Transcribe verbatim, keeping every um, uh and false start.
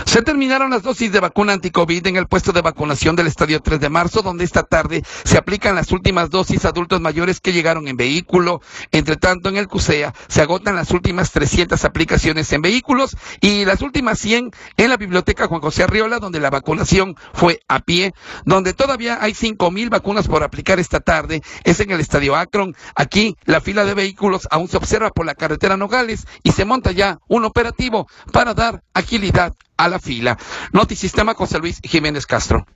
Se terminaron las dosis de vacuna anticovid en el puesto de vacunación del Estadio tres de marzo, donde esta tarde se aplican las últimas dosis a adultos mayores que llegaron en vehículo. Entre tanto, en el CUSEA se agotan las últimas trescientas aplicaciones en vehículos y las últimas cien en la Biblioteca Juan José Arriola, donde la vacunación fue a pie, donde todavía hay cinco mil vacunas por aplicar esta tarde, es en el Estadio Akron. Aquí la fila de vehículos aún se observa por la carretera Nogales y se monta ya un operativo para dar agilidad a la fila. Notisistema, José Luis Jiménez Castro.